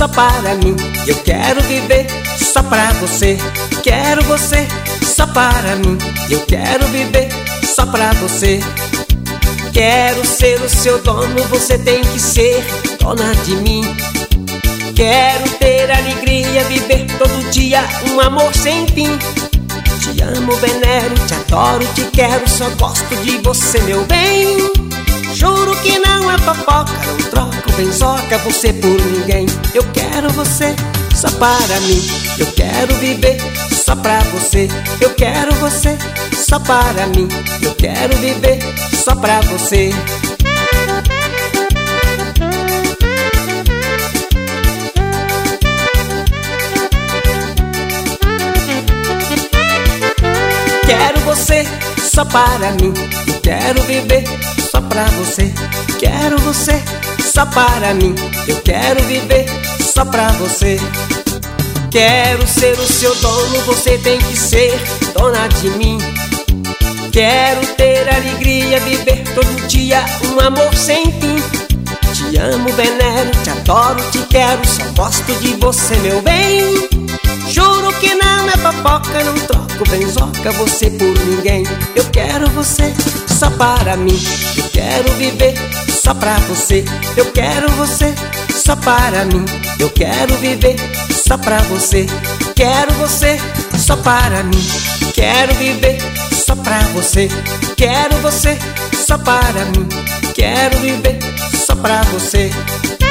só para mim. Eu quero viver só pra você. Quero você só para mim. Eu quero viver só pra você. Quero ser o seu dono, você tem que ser dona de mim. Quero ter alegria, viver todo dia um amor sem fim. Te amo, venero, te adoro, te quero, só gosto de você, meu bem. Juro que não é fofoca, não troco benzoca você por ninguém. Eu quero você só para mim. Eu quero viver só pra você. Eu quero você só para mim. Eu quero viver só pra você. Quero você só para mim. Eu quero viver só pra você. Quero você só para mim. Eu quero viver só pra você. Quero ser o seu dono, você tem que ser dona de mim. Quero ter alegria, viver todo dia um amor sem fim. Te amo, venero, te adoro, te quero, só gosto de você, meu bem. Juro que não é fofoca, não troco benzoca você por ninguém. Eu quero você só para mim. Eu quero viver só pra você. Eu quero você só para mim. Eu quero viver só pra você. Quero você só para mim. Quero viver só pra você. Quero você só para mim. Quero viver só pra você.